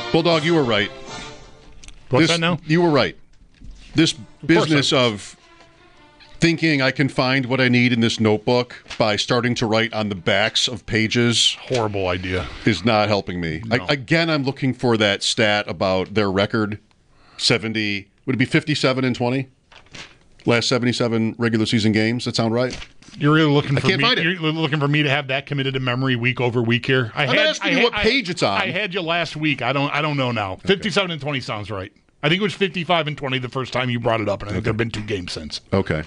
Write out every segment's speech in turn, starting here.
Bulldog, you were right. What's that now? You were right. This business of thinking I can find what I need in this notebook by starting to write on the backs of pages. Horrible idea. Is not helping me. No. Again, I'm looking for that stat about their record. 70, would it be 57-20? Last 77 regular season games. That sound right? You're really looking for can't me. find it. You're looking for me to have that committed to memory week over week here. I'm asking you what page it's on. I had you last week. I don't know now. 57-20 sounds right. I think it was 55-20 the first time you brought it up, and I think there have been 2 games since. Okay.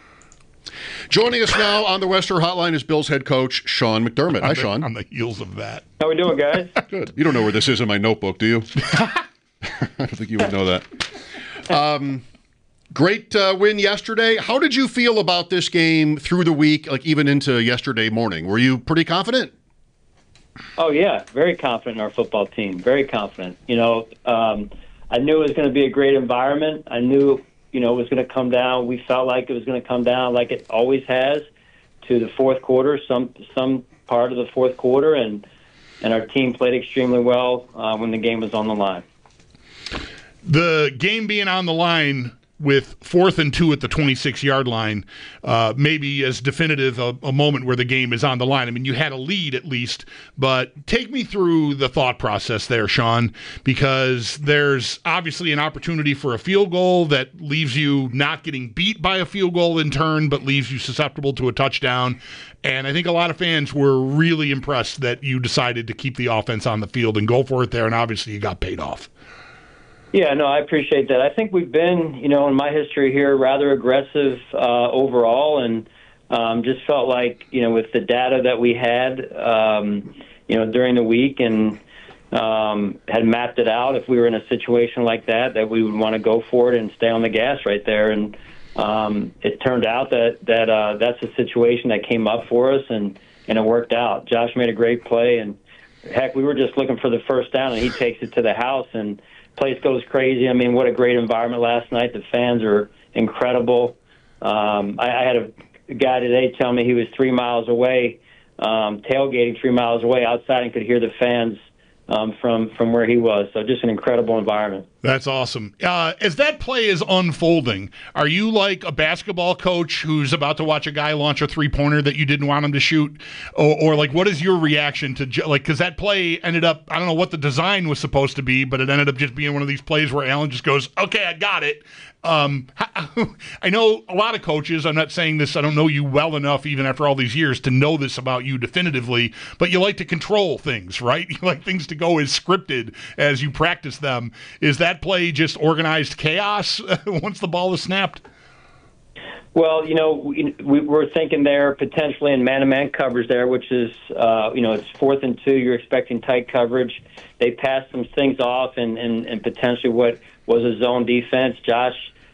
Joining us now on the Wester Hotline is Bills head coach Sean McDermott. Hi, Sean. On the heels of that. How we doing, guys? Good. You don't know where this is in my notebook, do you? I don't think you would know that. Great win yesterday. How did you feel about this game through the week, like even into yesterday morning? Were you pretty confident? Oh, yeah. Very confident in our football team. Very confident. I knew it was going to be a great environment. I knew, it was going to come down. We felt like it was going to come down like it always has to the fourth quarter, some part of the fourth quarter, and our team played extremely well when the game was on the line. The game being on the line with 4th and 2 at the 26-yard line, maybe as definitive a moment where the game is on the line. I mean, you had a lead at least, but take me through the thought process there, Sean, because there's obviously an opportunity for a field goal that leaves you not getting beat by a field goal in turn, but leaves you susceptible to a touchdown. And I think a lot of fans were really impressed that you decided to keep the offense on the field and go for it there, and obviously you got paid off. Yeah, no, I appreciate that. I think we've been, in my history here, rather aggressive overall, and just felt like, with the data that we had, during the week and had mapped it out, if we were in a situation like that we would want to go for it and stay on the gas right there. And it turned out that that's a situation that came up for us, and it worked out. Josh made a great play, and heck, we were just looking for the first down, and he takes it to the house, and place goes crazy. I mean, what a great environment last night. The fans are incredible. I had a guy today tell me he was 3 miles away, tailgating 3 miles away outside, and could hear the fans from where he was. So just an incredible environment. That's awesome. As that play is unfolding, are you like a basketball coach who's about to watch a guy launch a three-pointer that you didn't want him to shoot? Or like, what is your reaction to, because that play ended up, I don't know what the design was supposed to be, but it ended up just being one of these plays where Allen just goes, okay, I got it. I know a lot of coaches, I'm not saying this, I don't know you well enough even after all these years to know this about you definitively, but you like to control things, right? You like things to go as scripted as you practice them. Is that play just organized chaos once the ball is snapped? Well, we were thinking there potentially in man-to-man coverage there, which is, it's 4th and 2. You're expecting tight coverage. They passed some things off and potentially what was a zone defense. Josh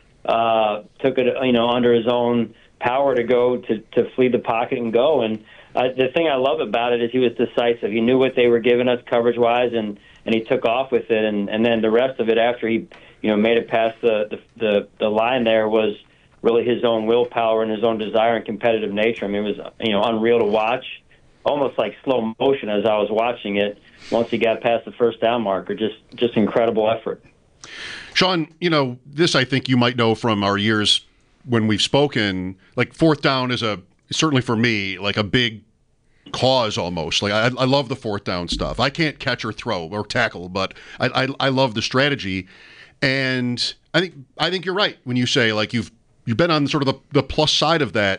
took it, under his own power to go to flee the pocket and go. And the thing I love about it is he was decisive. He knew what they were giving us coverage-wise, and he took off with it. And then the rest of it after he, made it past the line there was really his own willpower and his own desire and competitive nature. I mean, it was, unreal to watch, almost like slow motion as I was watching it once he got past the first down marker. Just incredible effort. Sean, this I think you might know from our years when we've spoken, like 4th down is certainly for me, like a big cause almost. Like I love the 4th down stuff. I can't catch or throw or tackle, but I love the strategy. And I think you're right when you say like you've been on sort of the plus side of that,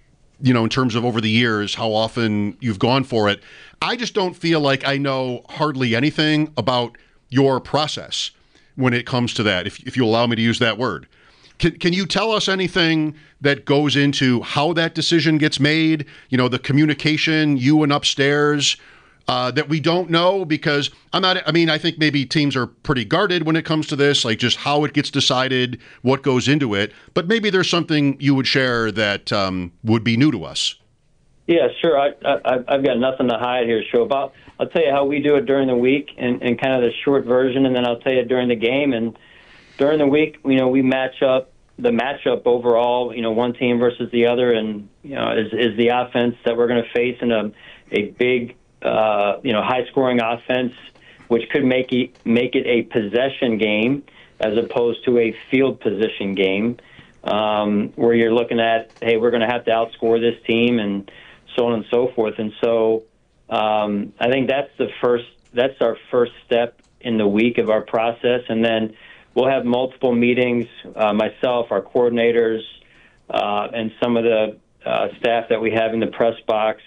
in terms of over the years, how often you've gone for it. I just don't feel like I know hardly anything about your process when it comes to that, if you allow me to use that word. Can you tell us anything that goes into how that decision gets made, the communication, you and upstairs, that we don't know? Because I think maybe teams are pretty guarded when it comes to this, like just how it gets decided, what goes into it. But maybe there's something you would share that would be new to us. Yeah, sure. I've got nothing to hide here, Show. I'll tell you how we do it during the week and kind of the short version, and then I'll tell you during the game. And during the week, we match up the matchup overall, one team versus the other, and, is the offense that we're going to face in a big, high-scoring offense which could make it a possession game as opposed to a field position game, where you're looking at, hey, we're going to have to outscore this team and so on and so forth. And so I think that's our first step in the week of our process. And then we'll have multiple meetings, myself, our coordinators, and some of the staff that we have in the press box,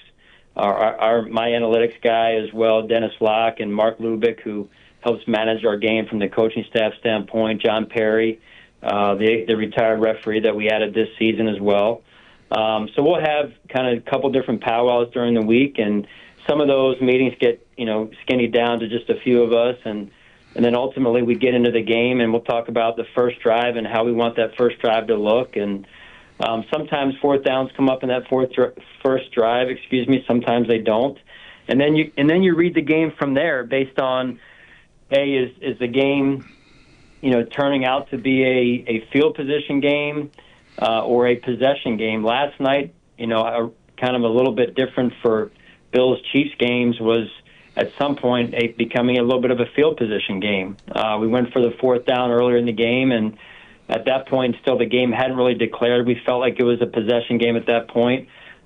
my analytics guy as well, Dennis Locke, and Mark Lubick, who helps manage our game from the coaching staff standpoint, John Perry, the retired referee that we added this season as well. So we'll have kind of a couple different powwows during the week, and some of those meetings get, skinny down to just a few of us, and then ultimately we get into the game and we'll talk about the first drive and how we want that first drive to look. And sometimes fourth downs come up in that first drive, sometimes they don't. And then you read the game from there based on, hey, is the game, turning out to be a field position game or a possession game? Last night, kind of a little bit different for Bills-Chiefs games was at some point becoming a little bit of a field position game. We went for the fourth down earlier in the game, and at that point, still the game hadn't really declared. We felt like it was a possession game at that point.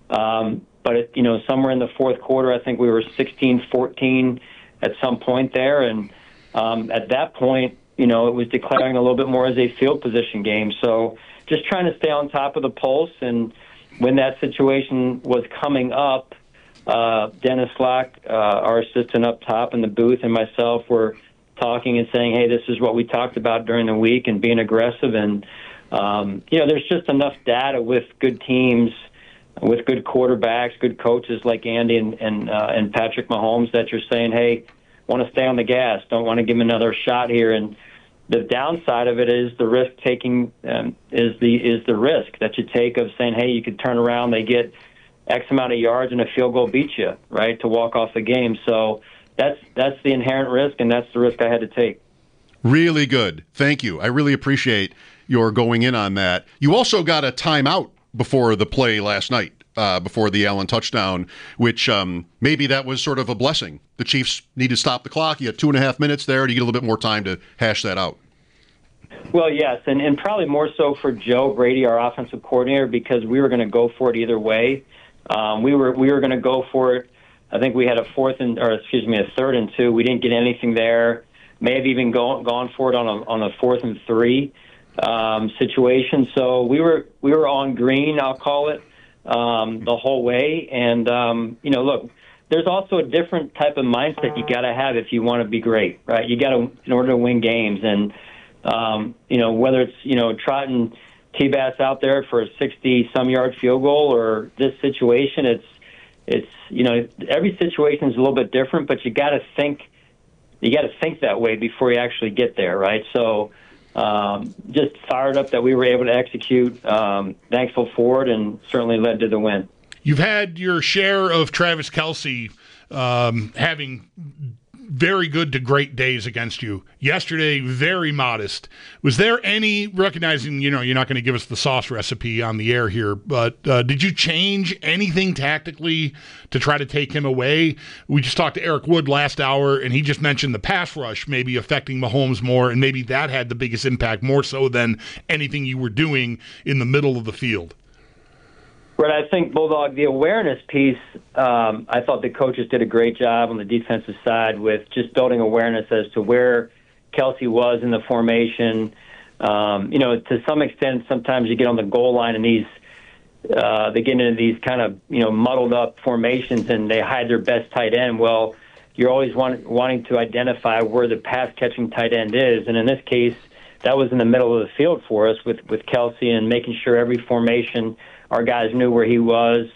But somewhere in the fourth quarter, I think we were 16-14 at some point there, and at that point, it was declaring a little bit more as a field position game. So just trying to stay on top of the pulse, and when that situation was coming up, Dennis Locke, our assistant up top in the booth, and myself were talking and saying, hey, this is what we talked about during the week, and being aggressive. And, there's just enough data with good teams, with good quarterbacks, good coaches like Andy and Patrick Mahomes, that you're saying, hey, want to stay on the gas, don't want to give him another shot here. And the downside of it is the risk taking is the risk that you take of saying, hey, you could turn around, they get X amount of yards and a field goal beats you, right, to walk off the game. So that's the inherent risk, and that's the risk I had to take. Really good. Thank you. I really appreciate your going in on that. You also got a timeout before the play last night, before the Allen touchdown, which maybe that was sort of a blessing. The Chiefs need to stop the clock. You had 2.5 minutes there to get a little bit more time to hash that out. Well, yes, and probably more so for Joe Brady, our offensive coordinator, because we were going to go for it either way. We were going to go for it. I think we had a third and 2. We didn't get anything there. May have even gone for it on a 4th and 3 situation. So we were on green, I'll call it, the whole way. And look, there's also a different type of mindset you got to have if you want to be great, right? You got to, in order to win games, and whether it's trotting T-Bass out there for a 60-some yard field goal, or this situation, it's every situation is a little bit different, but you got to think that way before you actually get there, right? So just fired up that we were able to execute, thankful for it, and certainly led to the win. You've had your share of Travis Kelce having very good to great days against you. Yesterday, very modest. Was there any, recognizing, you're not going to give us the sauce recipe on the air here, but did you change anything tactically to try to take him away? We just talked to Eric Wood last hour, and he just mentioned the pass rush maybe affecting Mahomes more, and maybe that had the biggest impact, more so than anything you were doing in the middle of the field. But I think, Bulldog, the awareness piece, I thought the coaches did a great job on the defensive side with just building awareness as to where Kelce was in the formation. To some extent, sometimes you get on the goal line and they get into these kind of, muddled up formations and they hide their best tight end. Well, you're always wanting to identify where the pass-catching tight end is. And in this case, that was in the middle of the field for us with Kelce, and making sure every formation – our guys knew where he was,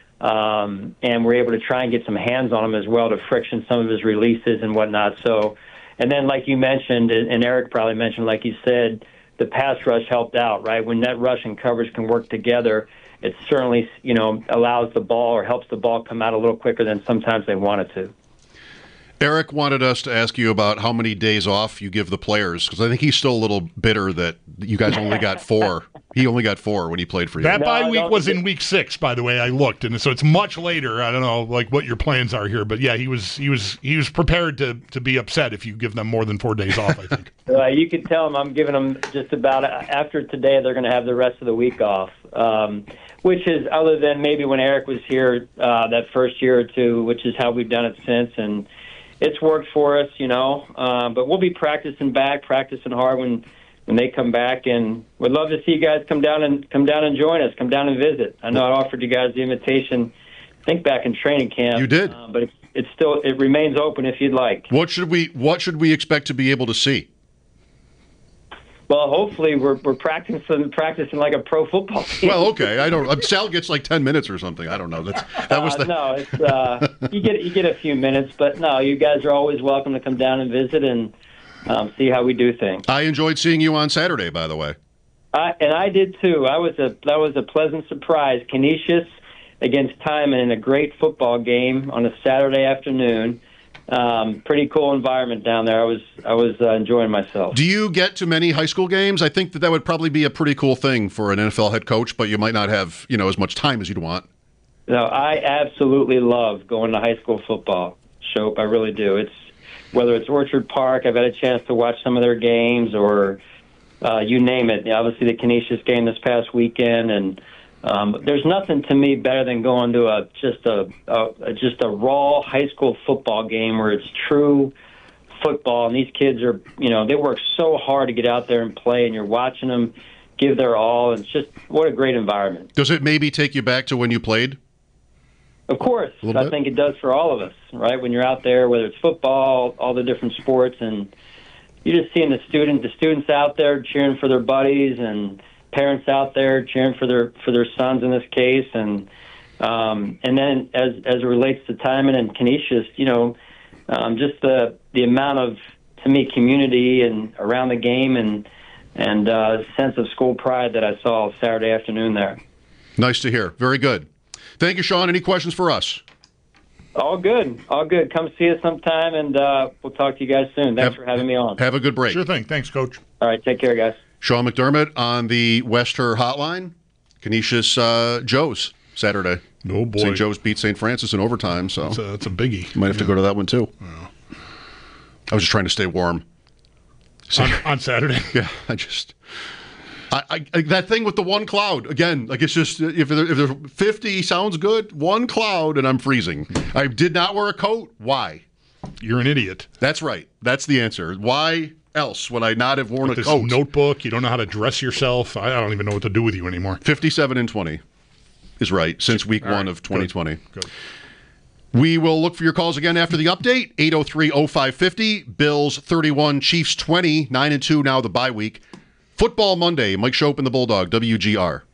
and were able to try and get some hands on him as well to friction some of his releases and whatnot. So, and then like you mentioned, and Eric probably mentioned, like you said, the pass rush helped out, right? When that rush and coverage can work together, it certainly, allows the ball or helps the ball come out a little quicker than sometimes they want it to. Eric wanted us to ask you about how many days off you give the players, because I think he's still a little bitter that you guys only got 4. He only got 4 when he played for you. That bye week was in week 6, by the way. I looked, and so it's much later. I don't know like what your plans are here, but yeah, he was prepared to be upset if you give them more than 4 days off, I think. You can tell him I'm giving them just about after today. They're going to have the rest of the week off, which is other than maybe when Eric was here that first year or two, which is how we've done it since, and it's worked for us, but we'll be practicing hard when they come back, and we'd love to see you guys come down and join us, come down and visit. I know I offered you guys the invitation, I think back in training camp. You did, but it remains open if you'd like. What should we expect to be able to see? Well, hopefully we're practicing like a pro football team. Well, okay. I don't. Sal gets like 10 minutes or something. I don't know. That was the. No, it's you get a few minutes, but no, you guys are always welcome to come down and visit and see how we do things. I enjoyed seeing you on Saturday, by the way. And I did too. That was a pleasant surprise. Canisius against Timon in a great football game on a Saturday afternoon. Pretty cool environment down there. I was enjoying myself. Do you get to many high school games? I think that would probably be a pretty cool thing for an NFL head coach, but you might not have as much time as you'd want. No, I absolutely love going to high school football, Shope. I really do. Whether it's Orchard Park, I've had a chance to watch some of their games, or you name it. Obviously, the Canisius game this past weekend, and there's nothing to me better than going to just a raw high school football game where it's true football, and these kids are they work so hard to get out there and play, and you're watching them give their all. It's just what a great environment. Does it maybe take you back to when you played? Of course, I think it does for all of us, right? When you're out there, whether it's football, all the different sports, and you're just seeing the students out there cheering for their buddies, and parents out there cheering for their sons in this case, and then as it relates to Timon and Canisius, just the amount of, to me, community and around the game and sense of school pride that I saw Saturday afternoon there. Nice to hear. Very good. Thank you, Sean. Any questions for us? All good. Come see us sometime, and we'll talk to you guys soon. Thanks for having me on. Have a good break. Sure thing. Thanks, Coach. All right, take care, guys. Sean McDermott on the Wester Hotline. Canisius Joe's Saturday. Oh, boy. St. Joe's beat St. Francis in overtime, so that's a biggie. Might have to go to that one, too. Yeah. I was just trying to stay warm. On Saturday? Yeah, I that thing with the one cloud, again, like it's just, if there's 50 sounds good, one cloud and I'm freezing. I did not wear a coat. Why? You're an idiot. That's right. That's the answer. Why else would I not have worn with a coat? Notebook, you don't know how to dress yourself. I don't even know what to do with you anymore. 57-20 is right since week 1 of 2020. Good. We will look for your calls again after the update. 803-0550. Bills 31, Chiefs 20, 9-2 now the bye week. Football Monday. Mike Shope and the Bulldog, WGR.